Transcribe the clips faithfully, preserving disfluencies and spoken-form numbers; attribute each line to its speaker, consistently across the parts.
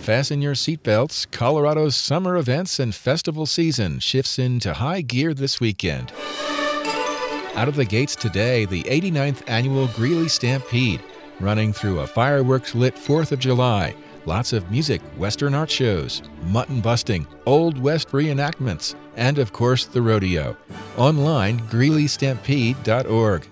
Speaker 1: fasten your seatbelts. Colorado's summer events and festival season shifts into high gear this weekend. Out of the gates today, the eighty-ninth Annual Greeley Stampede, running through a fireworks-lit fourth of July. Lots of music, Western art shows, mutton busting, Old West reenactments, and of course the rodeo. Online, greeley stampede dot org.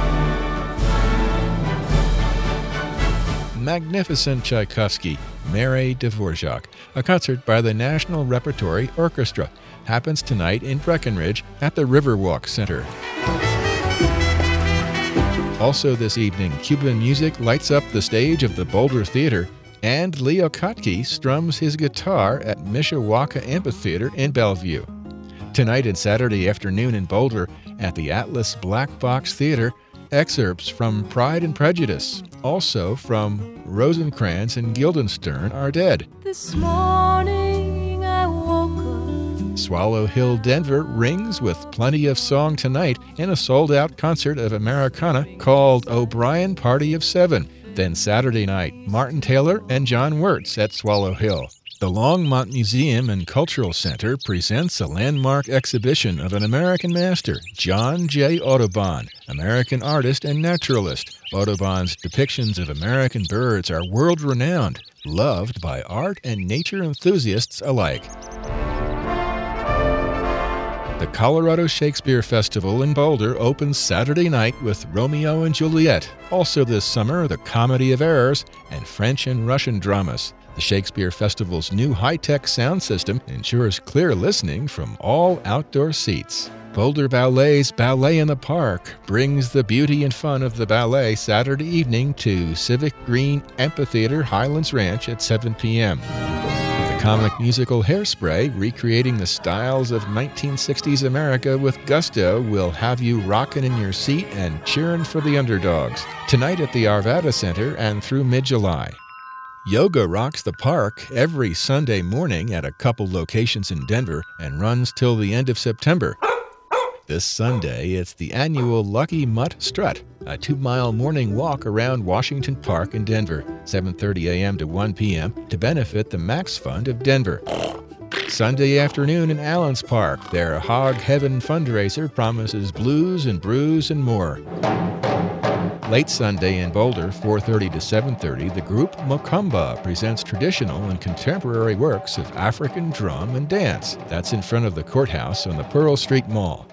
Speaker 1: Magnificent Tchaikovsky, Mary Dvorak, a concert by the National Repertory Orchestra, happens tonight in Breckenridge at the Riverwalk Center. Also this evening, Cuban music lights up the stage of the Boulder Theater, and Leo Kottke strums his guitar at Mishawaka Amphitheater in Bellevue. Tonight and Saturday afternoon in Boulder at the Atlas Black Box Theater, excerpts from Pride and Prejudice, also from Rosencrantz and Guildenstern Are Dead.
Speaker 2: This morning I woke up.
Speaker 1: Swallow Hill, Denver rings with plenty of song tonight in a sold-out concert of Americana called O'Brien Party of Seven. Then Saturday night, Martin Taylor and John Wirtz at Swallow Hill. The Longmont Museum and Cultural Center presents a landmark exhibition of an American master, John J. Audubon, American artist and naturalist. Audubon's depictions of American birds are world-renowned, loved by art and nature enthusiasts alike. The Colorado Shakespeare Festival in Boulder opens Saturday night with Romeo and Juliet. Also this summer, The Comedy of Errors and French and Russian dramas. The Shakespeare Festival's new high-tech sound system ensures clear listening from all outdoor seats. Boulder Ballet's Ballet in the Park brings the beauty and fun of the ballet Saturday evening to Civic Green Amphitheater Highlands Ranch at seven p.m. The comic musical Hairspray, recreating the styles of nineteen sixties America with gusto, will have you rocking in your seat and cheering for the underdogs. Tonight at the Arvada Center and through mid-July. Yoga rocks the park every Sunday morning at a couple locations in Denver and runs till the end of September. This Sunday, it's the annual Lucky Mutt Strut, a two-mile morning walk around Washington Park in Denver, seven thirty a.m. to one p.m., to benefit the Max Fund of Denver. Sunday afternoon in Allens Park, their Hog Heaven fundraiser promises blues and brews and more. Late Sunday in Boulder, four thirty to seven thirty, the group Mokumba presents traditional and contemporary works of African drum and dance. That's in front of the courthouse on the Pearl Street Mall.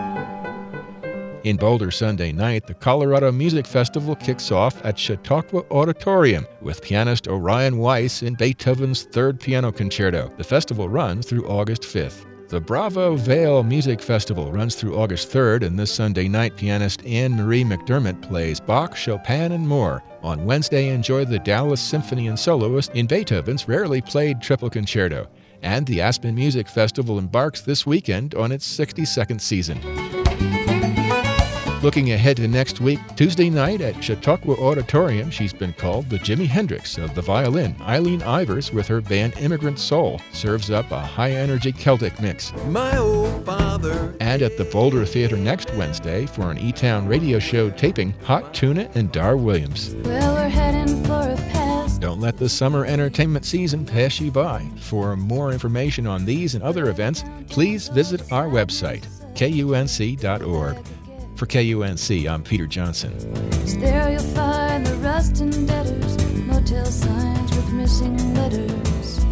Speaker 1: In Boulder Sunday night, the Colorado Music Festival kicks off at Chautauqua Auditorium with pianist Orion Weiss in Beethoven's Third Piano Concerto. The festival runs through August fifth. The Bravo Vale Music Festival runs through August third, and this Sunday night, pianist Anne-Marie McDermott plays Bach, Chopin, and more. On Wednesday, enjoy the Dallas Symphony and Soloist in Beethoven's rarely played Triple Concerto. And the Aspen Music Festival embarks this weekend on its sixty-second season. Looking ahead to next week, Tuesday night at Chautauqua Auditorium, she's been called the Jimi Hendrix of the violin. Eileen Ivers, with her band Immigrant Soul, serves up a high-energy Celtic mix.
Speaker 3: My old father.
Speaker 1: And at the Boulder Theater next Wednesday for an E-Town radio show taping, Hot Tuna and Dar Williams.
Speaker 2: Well, we're heading for a pass.
Speaker 1: Don't let the summer entertainment season pass you by. For more information on these and other events, please visit our website, K U N C dot org. For K U N C, I'm Peter Johnson.
Speaker 2: There you'll find the rusting debtors, motel signs with missing letters.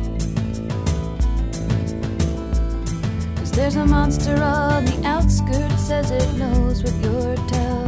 Speaker 2: 'Cause there's a monster on the outskirts, says it knows what you're telling.